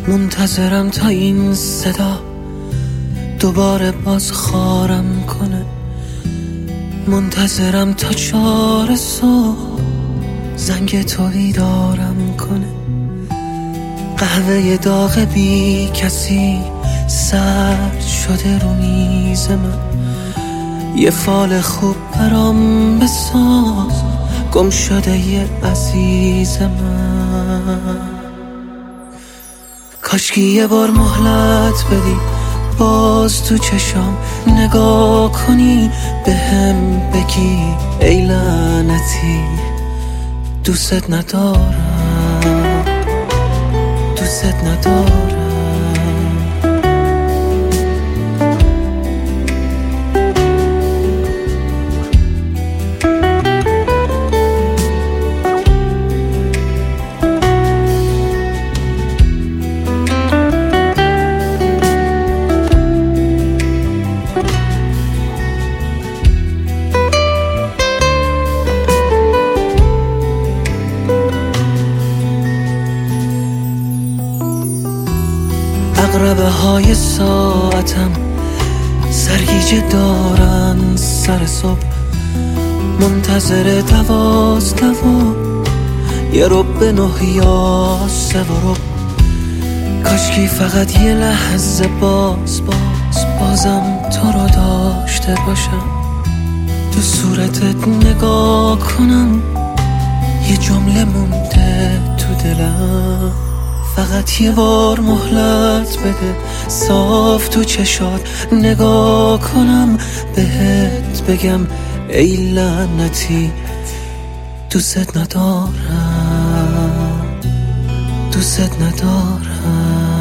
منتظرم تا این صدا دوباره باز خارم کنه، منتظرم تا 4 صبح زنگ تو بیدارم کنه. قهوه داغ بی کسی سرد شده رو میز من، یه فال خوب برام بساز گم شده یه عزیز من. کاشکی یه بار مهلت بدی باز تو چشام نگاه کنی، بهم بگی ای لعنتی دوست ندارم، دوست ندارم. عقربه های ساعتم سرگیجه دارن سر صبح، منتظر 12 یه رب 9 یا 3 و رب. کاشکی فقط یه لحظه بازم تو رو داشته باشم، تو صورتت نگاه کنم، یه جمله مونده تو دلم. فقط یه بار مهلت بده صاف تو چشات نگاه کنم، بهت بگم ای لعنتی دوست ندارم، دوست ندارم.